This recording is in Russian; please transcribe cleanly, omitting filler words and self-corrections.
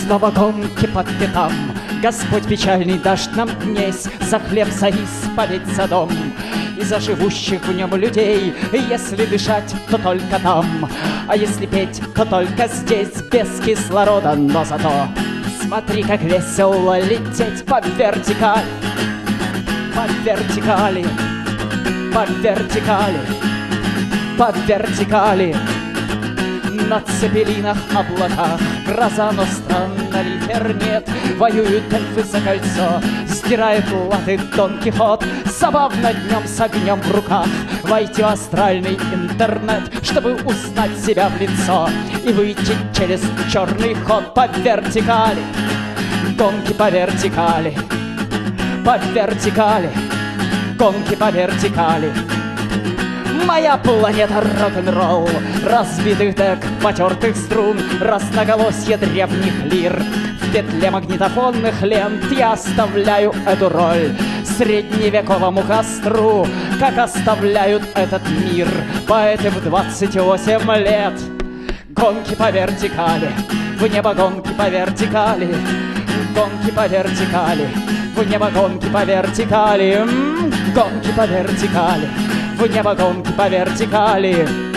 Снова гонки по пятам. Господь печальный даст нам днесь за хлеб, за исповедь, за дом и за живущих в нем людей. Если дышать, то только там, а если петь, то только здесь, без кислорода, но зато смотри, как весело лететь по вертикали, по вертикали, по вертикали, по вертикали. На цепелинах, облаках гроза, но странно ветер нет. Воюют эльфы за кольцо, стирает латы Дон Кихот. Забавно днем с огнем в руках войти в астральный интернет, чтобы узнать себя в лицо и выйти через черный ход по вертикали. Гонки по вертикали, по вертикали, гонки по вертикали. Моя планета рок-н-ролл, разбитых дек, потертых струн, разноголосье древних лир. В петле магнитофонных лент я оставляю эту роль средневековому костру, как оставляют этот мир поэты в 28 лет. Гонки по вертикали, в небо гонки по вертикали, гонки по вертикали, в небо гонки по вертикали, гонки по вертикали, в небо гонки по вертикали.